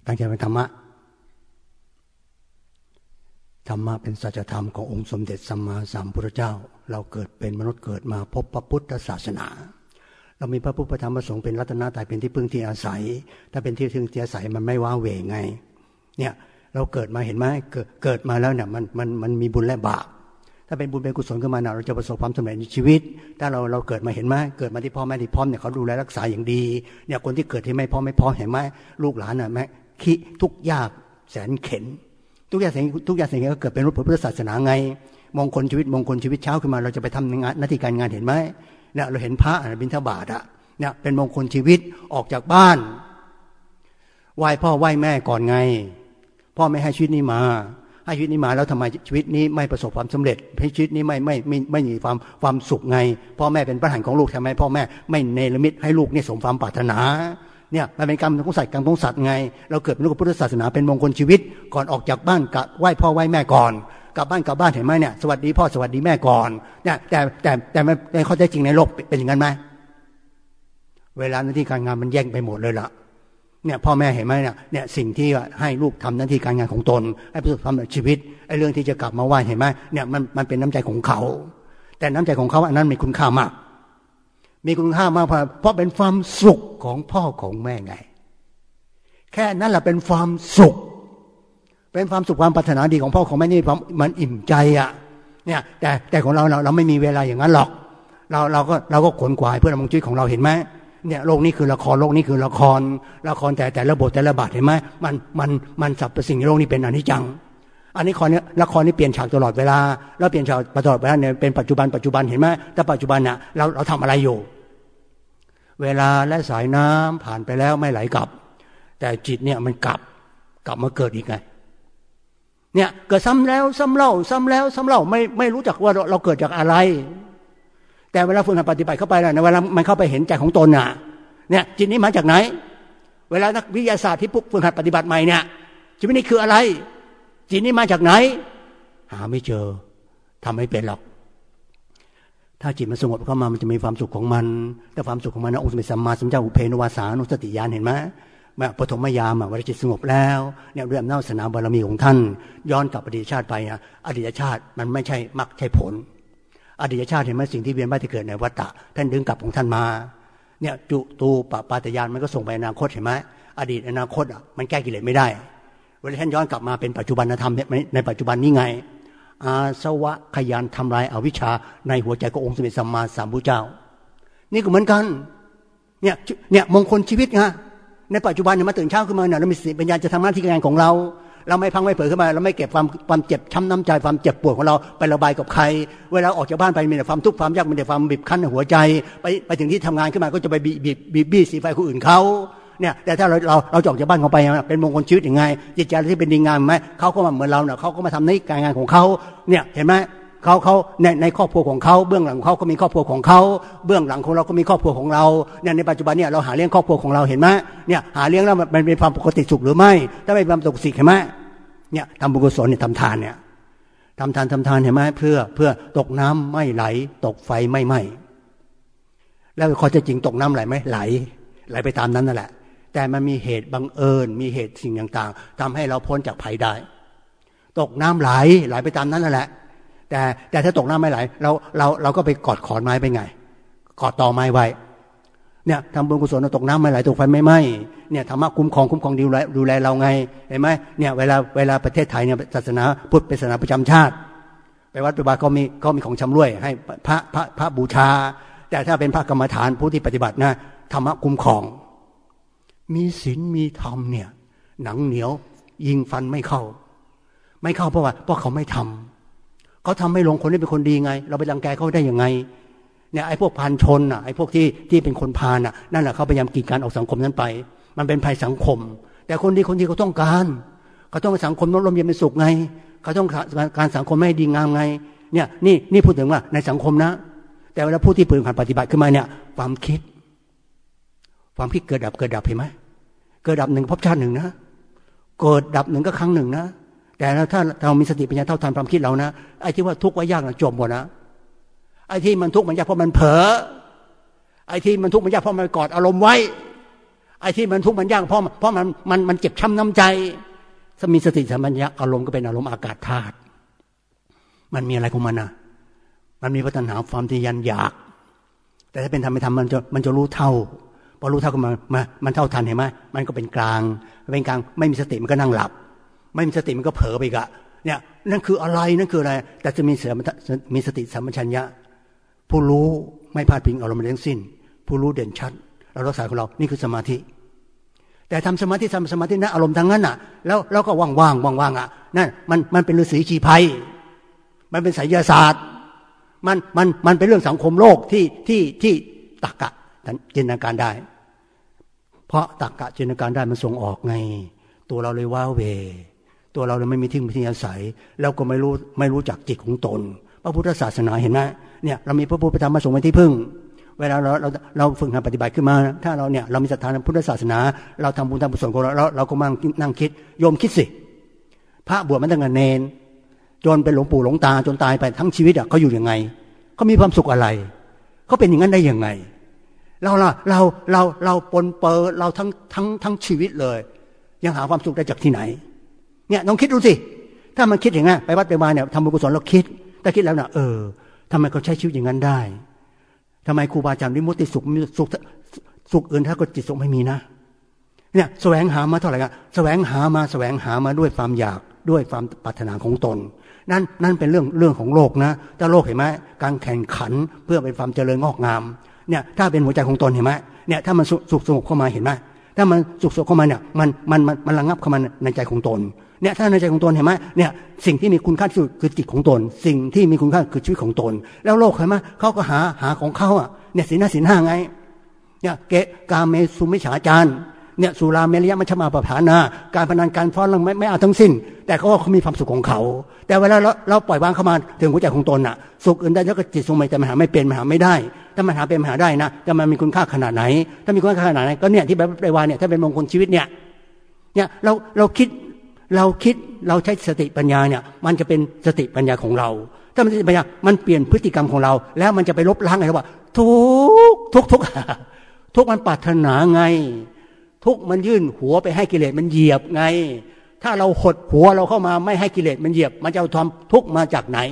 ตั้งใจเป็นธรรมะธรรมะเป็นสัจธรรมขององค์สมเด็จสัมมาสัมพุทธเจ้าเราเกิดเป็นมนุษย์เกิดมาพบพระพุทธศาสนาเรามีพระพุทธธรรมพระสงฆ์เป็นรัตนตรัยเป็นที่พึ่งที่อาศัยถ้าเป็นที่พึ่งที่อาศัยมันไม่ว้าเหวไงเนี่ยเราเกิดมาเห็นไหมเกิดมาแล้วเนี่ยมันมีบุญและบาปถ้าเป็นบุญเป็นกุศลขึ้นมาเราจะประสบความสำเร็จในชีวิตถ้าเราเกิดมาเห็นไหมเกิดมาที่พ่อแม่ที่พร้อมเนี่ยเขาดูแลรักษาอย่างดีเนี่ยคนที่เกิดที่ไม่พร้อมเห็นไหมลูกหลานน่ะแม่ขี้ทุกข์ยากแสนเข็ญทุกอย่างสิ่งก็เกิดเป็นรูปพุทธศาสนาไงมงคลชีวิตเช้าขึ้นมาเราจะไปทำงานหน้าที่การงานเห็นไหมเนี่ยเราเห็นพระบิณฑบาตอ่ะเนี่ยเป็นมงคลชีวิตออกจากบ้านไหว้พ่อไหว้แม่ก่อนไงพ่อไม่ให้ชีวิตนี้มาให้ชีวิตนี้มาแล้วทำไมชีวิตนี้ไม่ประสบความสำเร็จให้ชีวิตนี้ไม่มีความสุขไงพ่อแม่เป็นประหารของลูกทำไมพ่อแม่ไม่เนรมิตให้ลูกเนี่ยสมความปรารถนาเนี่ยมันเป็นกรรมของสัตว์ไงเราเกิดเป็นลูกพุทธศาสนาเป็นมงคลชีวิตก่อนออกจากบ้านไหว้พ่อไหว้แม่ก่อนกลับบ้านเห็นไหมเนี่ยสวัสดีพ่อสวัสดีแม่ก่อนเนี่ยแต่ในข้อเท็จจริงในโลกเป็นอย่างนั้นไหมเวลาหน้าที่การงานมันแย่งไปหมดเลยล่ะเนี่ยพ่อแม่เห็นไหมเนี่ยสิ่งที่ให้ลูกทำหน้าที่การงานของตนให้ประสบความสำเร็จชีวิตไอ้เรื่องที่จะกลับมาไหว้เห็นไหมเนี่ยมันเป็นน้ำใจของเขาแต่น้ำใจของเขาอันนั้นมีคุณค่ามากเพราะเป็นความสุขของพ่อของแม่ไงแค่นั้นแหละเป็นความสุขความปรารถนาดีของพ่อของแม่นี่มันอิ่มใจอ่ะเนี่ยแต่ของเราไม่มีเวลาอย่างนั้นหรอกเราก็ขวนขวายเพื่อดำรงชีวิตของเราเห็นไหมเนี่ยโลกนี้คือละครแต่ละบทแต่ละบาทเห็นไหมมันสรรพสิ่งในโลกนี้เป็นอนิจจังอันนี้ละครนี้เปลี่ยนฉากตลอดเวลาแล้วเปลี่ยนฉากตลอดเวลาเนี่ยเป็นปัจจุบันเห็นไหมแต่ปัจจุบันน่ะเราทำอะไรอยู่เวลาและสายน้ำผ่านไปแล้วไม่ไหลกลับแต่จิตเนี่ยมันกลับมาเกิดอีกไงเนี่ยเกิดซ้ำแล้วซ้ำเล่าไม่รู้จักว่าเราเกิดจากอะไรแต่เวลาฝึกหัดปฏิบัติเข้าไปแล้วเวลามันเข้าไปเห็นใจของตนน่ะเนี่ยจิตนี้มาจากไหนเวลานักวิทยาศาสตร์ที่ฝึกหัดปฏิบัติใหม่เนี่ยจิตนี้คืออะไรจิตนี้มาจากไหนหาไม่เจอทำไม่เป็นหรอกถ้าจิตมันสงบเข้ามามันจะมีความสุขของมันแต่ความสุขของมันนะองค์สมเด็จสัมมาสัมพุทธเจ้าอุเพนวาสานุสติญาณเห็นไหมปฐมยามเวลาจิตสงบแล้วเนี่ยด้วยอำนาจศาสนาบารมีของท่านย้อนกลับอดีตชาติไปอดีตชาติมันไม่ใช่มรรคใช่ผลอดีตชาติเห็นไหมสิ่งที่เวียนว่ายที่เกิดในวัฏฏะท่านดึงกลับของท่านมาเนี่ยจุตูปปาตยานมันก็ส่งไปอนาคตเห็นไหมอดีตอนาคตมันแก้กิเลสไม่ได้เวลาท่านย้อนกลับมาเป็นปัจจุบันธรรมในปัจจุบันนี้ไงอาสวะขยันทำลายอวิชชาในหัวใจขององค์สมเด็จสัมมาสัมพุทธเจ้านี่ก็เหมือนกันเนี่ยมงคลชีวิตไงในปัจจุบันเนี่ยมาตื่นเช้าขึ้นมาเนี่ยเรามีสติปัญญาจะทำหน้าที่การงานของเราไม่พังไม่เผลอขึ้นมาเราไม่เก็บความเจ็บช้ำน้ำใจความเจ็บปวดของเราไประบายกับใครเวลาออกจากบ้านไปมีแต่ความทุกข์ความยากมีแต่ความบีบคั้นในหัวใจไปถึงที่ทำงานขึ้นมาก็จะไปบีบสีไฟคนอื่นเขาเนี่ยแต่ถ้าเราออกจากบ้านเขาไปเป็นมงคลชีวิตยังไงจิตใจที่เป็นดีงามไหมเขาก็มาเหมือนเราเนี่ยเขาก็มาทำในการงานของเขาเนี่ยเห็นไหมเขาในครอบครัวของเขาเบื้องหลังเขาก็มีครอบครัวของเขาเบื้องหลังของเราก็มีครอบครัวของเราเนี่ยในปัจจุบันเนี่ยเราหาเลี้ยงครอบครัวของเราเห็นไหมเนี่ยหาเลี้ยงแล้วมันเป็นความปกติสุขหรือไม่ถ้าไม่เป็นความปกติเห็นไหมเนี่ยทำบุญกุศลเนี่ยทำทานเนี่ยทำทานเห็นไหมเพื่อตกน้ำไม่ไหลตกไฟไม่ไหม้แล้วข้อเท็จจริงตกน้ำไหลไหมไหลไปตามนั้นนั่นแหละแต่มันมีเหตุบังเอิญมีเหตุสิ่งต่างๆทำให้เราพ้นจากภัยได้ตกน้ำไหลไปตามนั้นนั่นแหละแต่ถ้าตกน้ำไม่ไหลเราก็ไปกอดขอนไม้ไปไงกอดตอไม้ไว้เนี่ยทำบุญกุศลตกน้ำไม่ไหลตกไฟไม่ไหม้เนี่ยธรรมะคุ้มครองดูแลเราไงเห็นไหมเนี่ยเวลาประเทศไทยเนี่ยศาสนาพุทธเป็นศาสนาประจำชาติไปวัดไปบาก็มีของชำร่วยให้พระบูชาแต่ถ้าเป็นพระกรรมฐานผู้ที่ปฏิบัตินะธรรมะคุ้มครองมีศีลมีธรรมเนี่ยหนังเหนียวยิงฟันไม่เข้าเพราะเขาไม่ทำเขาทำไม่ลงคนนี้เป็นคนดีไงเราไปรังแกเขาได้ยังไงเนี่ยไอ้พวกพานชนไอ้พวกที่เป็นคนพาลนั่นแหละเขาพยายามกีดกันออกสังคมนั้นไปมันเป็นภัยสังคมแต่คนดีเขาต้องการเขาต้องสังคมร่มเย็นเป็นสุขไงเขาต้องการสังคมให้ดีงามไงเนี่ยนี่พูดถึงว่าในสังคมนะแต่เวลาผู้ที่ปฏิบัติขึ้นมาเนี่ยความคิดเกิดดับเห็นไหมเกิดดับหนึ่งภพชาติหนึ่งนะเกิดดับหนึ่งก็ครั้งหนึ่งนะแต่ถ้าเรามีสติปัญญาเท่าทันความคิดเรานะไอ้ที่ว่าทุกข์ว่ายากนะจบหมดนะไอ้ที่มันทุกข์มันยากเพราะมันเผลอไอ้ที่มันทุกข์มันยากเพราะมันกอดอารมณ์ไว้อ้ที่มันทุกข์มันยากเพราะมันเจ็บช้ำน้ำใจถ้ามีสติสัมปชัญญะอารมณ์ก็เป็นอารมณ์อากาศธาตุมันมีอะไรของมันนะมันมีปัญหาความทะยานอยากแต่ถ้าเป็นธรรมไม่ทำมันจะรู้เท่าพอรู้เท่าก็มันเท่าทันเห็นไหมมันก็เป็นกลางไม่มีสติมันก็นั่งหลับไม่มีสติมันก็เผลอไปอีกอะเนี่ยนั่นคืออะไรแต่จะมีสติสัมปชัญญะผู้รู้ไม่พลาดพิงอารมณ์ทั้งสิ้นผู้รู้เด่นชัดเรารักษาของเรานี่คือสมาธิแต่ทำสมาธินะอารมณ์ทั้งนั้นอ่ะแล้วก็ว่างอ่ะนั่นมันเป็นฤาษีชีไพรมันเป็นไสยศาสตร์มันเป็นเรื่องสังคมโลกที่ตรรกะจินตนาการได้เพราะตรรกะจินตนาการได้มันส่งออกไงตัวเราเลยว้าเวตัวเราเลยไม่มีที่พึ่งอาศัยแล้วก็ไม่รู้จักจิตของตนพระพุทธศาสนาเห็นไหมเนี่ยเรามีพระพุทธธรรมมาส่งไว้ที่พึ่งเวลาเราฝึกหัดปฏิบัติขึ้นมาถ้าเรามีศรัทธาในพุทธศาสนาเราทำบุญทำกุศลของเราก็มานั่งคิดโยมคิดสิพระบวชมาตั้งแต่เนนจนเป็นหลวงปู่หลวงตาจนตายไปทั้งชีวิตอ่ะเขาอยู่ยังไงเขามีความสุขอะไรเขาเป็นอย่างนั้นได้ยังไงเราปนเปื้อเราทั้งชีวิตเลยยังหาความสุขได้จากที่ไหนเนี่ยลองคิดดูสิถ้ามันคิดอย่างนั้นไปวัดไปวาเนี่ยทำบุญกุศลเราคิดแต่คิดแล้วนะทำไมเขาใช้ชีวิตอย่างนั้นได้ทำไมครูบาอาจารย์วิมุตติสุขอื่นถ้าก็จิตสุขไม่มีนะเนี่ยแสวงหามาเท่าไหร่กันแสวงหามาด้วยความอยากด้วยความปรารถนาของตนนั่นเป็นเรื่องของโลกนะแต่โลกเห็นไหมการแข่งขันเพื่อเป็นความเจริญงอกงามเนี่ยถ้าเป็นหัวใจของตนเห็นไหมเนี่ยถ้ามันสุขสงบเข้ามาเห็นไหมถ้ามันสุขเข้ามาเนี่ยมันระงับเข้ามาในใจของตนเนี่ยถ้าในใจของตนเห็นไหมเนี่ยสิ่งที่มีคุณค่าที่สุดคือจิตของตนสิ่งที่มีคุณค่าคือชีวิตของตนแล้วโลกเห็นไหมเขาก็หาของเขาอ่ะเนี่ยศีลห้าไงเนี่ยเกกาเมสุมิจฉาจารเนี่ยสุราเมรยมัชฌิมาปภานาการพนันการฟ้อนรำไม่เอาทั้งสิ้นแต่เขามีความสุขของเขาแต่เวลาเราปล่อยวางเข้ามาถึงหัวใจของตนน่ะสุขอื่นได้แล้วก็จิตทรงแต่มันหาไม่เป็นมันหาไม่ได้ถ้ามันหาเป็นมันหาได้นะแต่มันมีคุณค่าขนาดไหนถ้ามีคุณค่าขนาดไหนก็เนี่ยที่ไปว่าเนี่ยถ้าเป็นมงคลชีวิตเนี่ยเราคิดเราใช้สติปัญญาเนี่ยมันจะเป็นสติปัญญาของเราถ้ามันสติปัญญามันเปลี่ยนพฤติกรรมของเราแล้วมันจะไปลบล้างไงว่าทุกมันปรารถนาไงทุกมันยื่นหัวไปให้กิเลสมันเหยียบไงถ้าเราหดหัวเราเข้ามาไม่ให้กิเลสมันเหยียบมันจะเอาความทุกข์มาจากไหน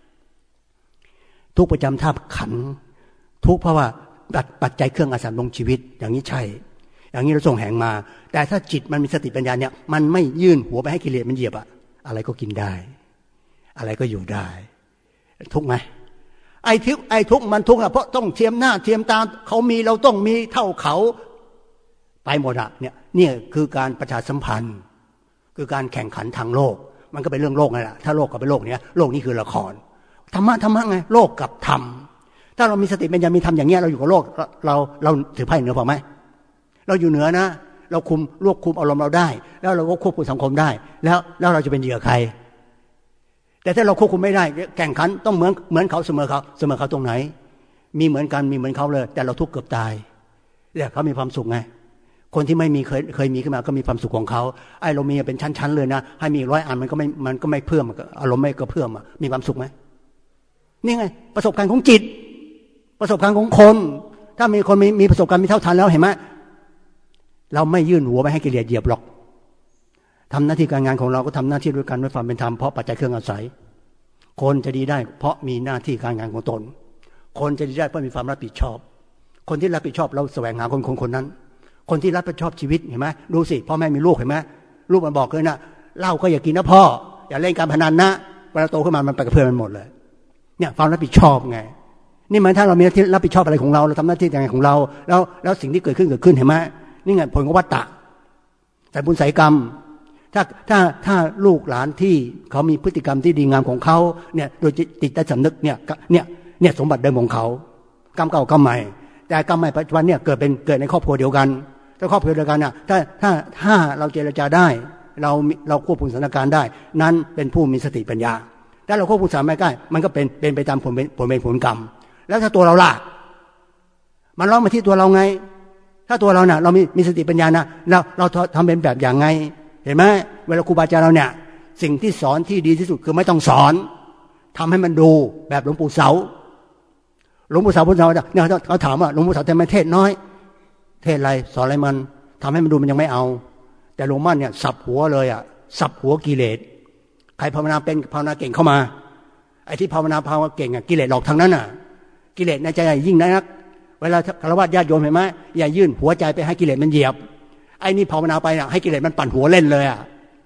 ทุกประจำธาตุขันธ์ทุกเพราะว่าปัจจัยเครื่องอาศัยลงชีวิตอย่างนี้ใช่อย่างนี้เราส่งแหงมาแต่ถ้าจิตมันมีสติปัญญาเนี่ยมันไม่ยื่นหัวไปให้กิเลสมันเหยียบอะไรก็กินได้อะไรก็อยู่ได้ทุกไหมไอ้ทุกมันทุกข์เพราะต้องเทียมหน้าเทียมตาเขามีเราต้องมีเท่าเขาไปหมดอะเนี่ยคือการประชาสัมพันธ์คือการแข่งขันทางโลกมันก็เป็นเรื่องโลกนั่นแหละถ้าโลกก็เป็นโลกเนี้ยโลกนี้คือละครธรรมะไงโลกกับธรรมถ้าเรามีสติปัญญามีธรรมอย่างเงี้ยเราอยู่กับโลกเราถือไพ่เหนือพอไหมเราอยู่เหนือนะเราคุมอารมณ์เราได้แล้วเราก็ควบคุมสังคมได้แล้วเราจะเป็นเหยื่อใครแต่ถ้าเราควบคุมไม่ได้แข่งขันต้องเหมือนเขาเสมอเขาตรงไหนมีเหมือนกันมีเหมือนเขาเลยแต่เราทุกข์เกือบตายเนี่ยเขามีความสุขไงคนที่ไม่มีเคยมีขึ้นมาก็มีความสุขของเขาไอ้เรามีเป็นชั้นๆเลยนะให้มี100 อันมันก็ไม่เพิ่มอารมณ์ไม่ก็เพิ่มมีความสุขไหมนี่ไงประสบการณ์ของจิตประสบการณ์ของคนถ้ามีคนมีประสบการณ์มีเท่าทันแล้วเห็นไหมเราไม่ยื่นหัวไปให้กิเลสเหยียบหรอกทำหน้าที่การงานของเราก็ทำหน้าที่ด้วยกันด้วยความเป็นธรรมเพราะปัจจัยเครื่องอาศัยคนจะดีได้เพราะมีหน้าที่การงานของตนคนจะดีได้เพราะมีความรับผิดชอบคนที่รับผิดชอบเราแสวงหาคนนั้นคนที่รับผิดชอบชีวิตเห็นไหมดูสิพ่อแม่มีลูกเห็นไหมลูกมันบอกเลยนะเหล้าก็อย่ากินนะพ่ออย่าเล่นการพนันนะเวลาโตขึ้นมามันไปกับเพื่อนมันหมดเลยเนี่ยความรับผิดชอบไงนี่มันถ้าเรามีหน้าที่รับผิดชอบอะไรของเราทำหน้าที่การงานของเราแล้วสิ่งที่เกิดขึ้นเห็นไหมนี่ไงผลของวัฏฏะใส่บุญใส่กรรมถ้าลูกหลานที่เขามีพฤติกรรมที่ดีงามของเขาเนี่ยโดยจิตใต้สำนึกเนี่ยสมบัติเดิมของเขากรรมเก่ากรรมใหม่แต่กรรมใหม่ปัจจุบันเนี่ยเกิดในครอบครัวเดียวกันถ้าครอบครัวเดียวกันน่ะถ้าเราเจรจาได้เราควบคุมสถานการณ์ได้นั้นเป็นผู้มีสติปัญญาถ้าเราควบคุมสถานการณ์ไม่ได้มันก็เป็นไปตามผลกรรมแล้วถ้าตัวเราล่ะมันร้องมาที่ตัวเราไงถ้าตัวเราน่ะเรามีสติปัญญานะเราทำเป็นแบบอย่างไงเห็นไหมเวลาครูบาอาจารย์เราเนี่ยสิ่งที่สอนที่ดีที่สุดคือไม่ต้องสอนทำให้มันดูแบบหลวงปู่เสาพุทธเจ้าเนี่ยเขาถามว่าหลวงปู่เสาทำไมเทศน้อยเทศอะไรสอนอะไรมันทำให้มันดูมันยังไม่เอาแต่โรมันเนี่ยสับหัวเลยอ่ะสับหัวกิเลสใครภาวนาเป็นภาวนาเก่งเข้ามาไอ้ที่ภาวนาเก่งอ่ะกิเลสหลอกทางนั้นอ่ะกิเลสในใจยิ่งนักเวลาฆราวาสญาติโยมเห็นไหมอย่ายื่นหัวใจไปให้กิเลสมันเหยียบไอ้นี่ภาวนาไปอ่ะให้กิเลสมันปั่นหัวเล่นเลยอ่ะ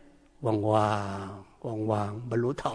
ว่างบรรลุธรรม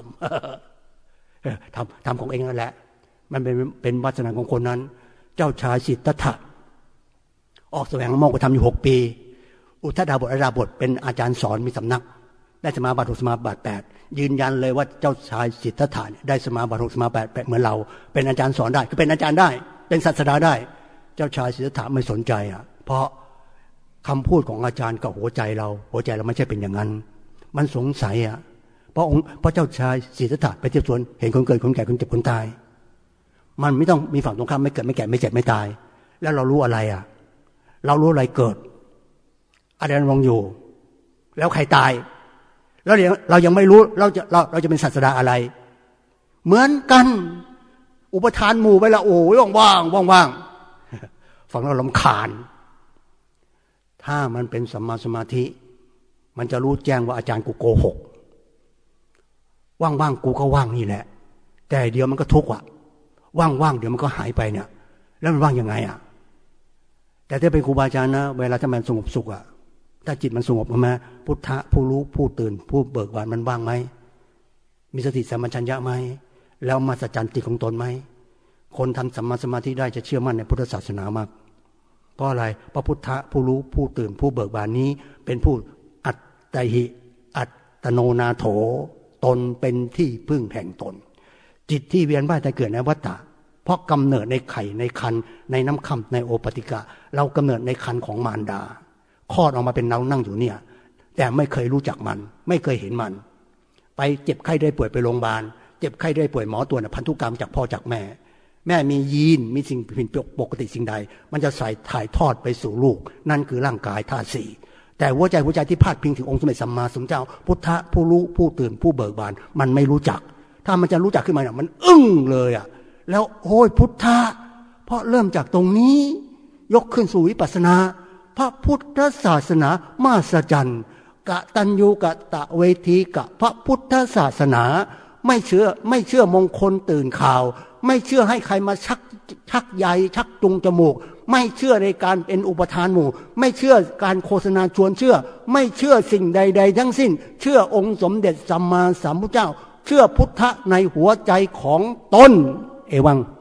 ทำของเองนั่นแหละมันเป็นวาสนาของคนนั้นเจ้าชายสิทธัตถะออกแสวงโมกข์ทำอยู่6 ปีอุทธดาบทอราบทเป็นอาจารย์สอนมีสำนักได้สมาบัติ6สมาบัติ8ยืนยันเลยว่าเจ้าชายสิทธัตถะได้สมาบัติ6สมาบัติ8เหมือนเราเป็นอาจารย์สอนได้คือเป็นอาจารย์ได้เป็นศาสดาได้เจ้าชายสิทธัตถะไม่สนใจอ่ะเพราะคำพูดของอาจารย์กับหัวใจเราไม่ใช่เป็นอย่างนั้นมันสงสัยอ่ะเพราะเจ้าชายสิทธัตถะไปเที่ยวสวนเห็นคนเกิดคนแก่คนเจ็บคนตายมันไม่ต้องมีฝั่งตรงข้ามไม่เกิดไม่แก่ไม่เจ็บไม่ตายแล้วเรารู้อะไรอ่ะเรารู้อะไรเกิดอะไรดำรงอยู่แล้วใครตายแล้วเรายังไม่รู้เราจะเป็นศาสดาอะไรเหมือนกันอุปทานหมู่ไปละโอ้ยว่างฟังแล้วรำคาญถ้ามันเป็นสัมมาสมาธิมันจะรู้แจ้งว่าอาจารย์กูโกหกว่างกูก็ว่างนี่แหละแต่เดี๋ยวมันก็ทุกข์อ่ะว่างเดี๋ยวมันก็หายไปเนี่ยแล้วมันว่างยังไงอ่ะแต่ถ้าเป็นครูบาอาจารย์นะเวลาถ้ามันสงบสุขอ่ะถ้าจิตมันสงบมาพุทธะผู้รู้ผู้ตื่นผู้เบิกบานมันว่างไหมมีสติสัมปชัญญะไหมแล้วมาสัจจันติของตนไหมคนทำสัมมาสมาธิได้จะเชื่อมั่นในพุทธศาสนามากเพราะอะไรเพราะพุทธะผู้รู้ผู้ตื่นผู้เบิกบานนี้เป็นผู้อัตติหิอัตโนนาโถตนเป็นที่พึ่งแห่งตนจิตที่เวียนว่ายตายเกิดในวัฏฏะเพราะกำเนิดในไข่ในครรภ์ในน้ำค่ำในโอปติกะเรากำเนิดในครรภ์ของมารดาคลอดออกมาเป็นเรานั่งอยู่เนี่ยแต่ไม่เคยรู้จักมันไม่เคยเห็นมันไปเจ็บไข้ได้ป่วยไปโรงพยาบาลเจ็บไข้ได้ป่วยหมอตรวจพันธุกรรมจากพ่อจากแม่มียีนมีสิ่งผิดปกติสิ่งใดมันจะถ่ายทอดไปสู่ลูกนั่นคือร่างกายธาตุสี่แต่หัวใจที่พาดพิงถึงองค์สมเด็จสัมมาสัมพุทธเจ้าพุทธะผู้รู้ผู้ตื่นผู้เบิกบานมันไม่รู้จักถ้ามันจะรู้จักขึ้นมาเนี่ยมันอึ้งเลยอ่ะแล้วโอ้ยพุทธะเพราะเริ่มจากตรงนี้ยกขึ้นสู่วิปัสสนาพระพุทธศาสนามาสจันกะตัญญูกะตะเวทีกะพระพุทธศาสนาไม่เชื่อมงคลตื่นข่าวไม่เชื่อให้ใครมาชักใยชักจูงจมูกไม่เชื่อในการเป็นอุปทานหมู่ไม่เชื่อการโฆษณาชวนเชื่อไม่เชื่อสิ่งใดๆทั้งสิ้นเชื่อองค์สมเด็จสัมมาสัมพุทธเจ้าเชื่อพุทธะในหัวใจของตนเอวัง